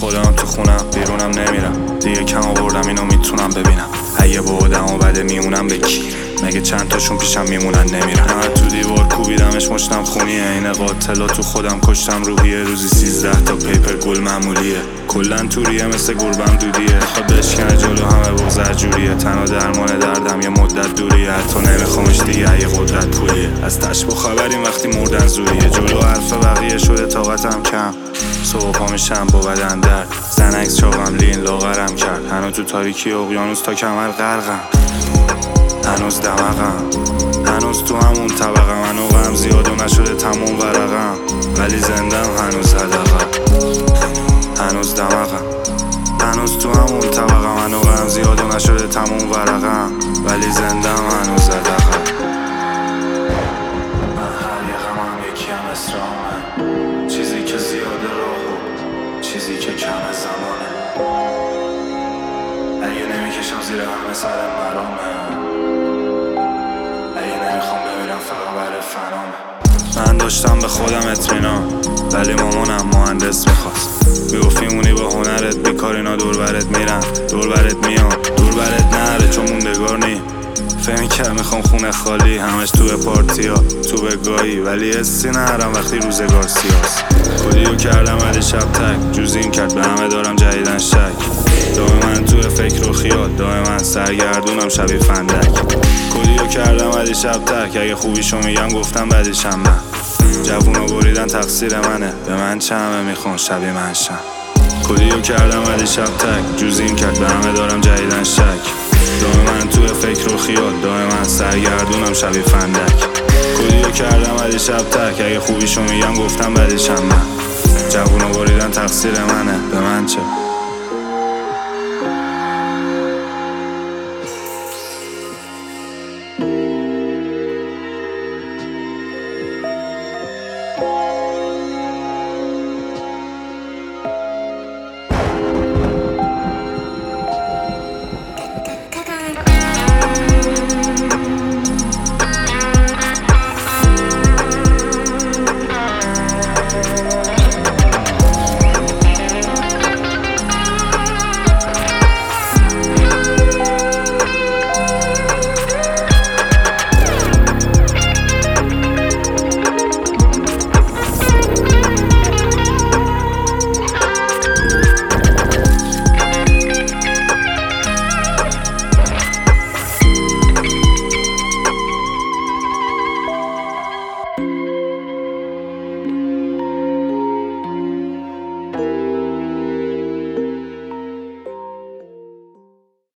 خودم تو خونم، بیرونم نمیرم دیگه، کم آوردم اینو میتونم ببینم. اگه بودم و بده میمونم به کی؟ مگه چند تاشون پیشم میمونن نمیرن؟ من تو دیوار کوبیدمش مشتم خونیه، این قاتلا تو خودم کشتم روحیه. روزی 13 تا پیپر گل معمولیه، کلن توریه مثل گربم دودیه. خود بشکنه جلو همه بغض جوریه، تنها درمان دردم یه مدت دوریه. حتی نمیخوامش دیگه یه قدرت پولیه، از تشبه خبریم وقتی مردن زوریه. جلو حرف بقیه شده طاقتم کم، صبح پا میشم با بدن درد. زنکس چاقم لین لاغرم کرد، هنوز تو تاریکی اقیانوس تا کمر غرقم. هنوز دمقم، هنوز تو همون طبقم. هنوزم زیاد و نشده تموم ورقم، ولی زندم هنوز هدقم. هنوز دمقم، هنوز تو همون طبقم. هنوزم زیاد و نشده تموم ورقم، ولی زندم هنوز هدقم. من هر یه غمم یکیم اسرامه، چیزی که زیاده راهو، چیزی که کم زمانه. اگه نمیکشم زیر همه سر مرامه، فقط برای فنامه. من داشتم به خودم اطمینان، ولی مامانم مهندس میخواست. میگفت میمونی با هنرت بیکار، اینا دور برت میرن دور برت میان، دور برت نره چون موندگار نی. فهمی که میخوام خونه خالی، همش تو پارتیا تو بگاهی، ولی حسی نرم وقتی روزگار سیاست. کلیو کردم ولی شب تک جوزیم کرد، به همه دارم جدیدن شک. دائم من تو فکر و خیال، دائم من سرگردونم شبیه فندک. کلیو کردم ولی شب تک، اگه خوبیشو میگم گفتم بدیشم من. جوونو بریدن تقصیر منه، به من چه همه میخوان شبیه من شم. کلیو کردم ولی شب تک جوزیم کرد، به همه دارم جدیدن شک. دائم من تو فکر و خیال، دائم من سرگردونم شبیه فندک. کلیو کردم ولی شب تک، اگه خوبیشو میگم گفتم بدیشم من. جوونو بریدن تقصیر منه، به من چه؟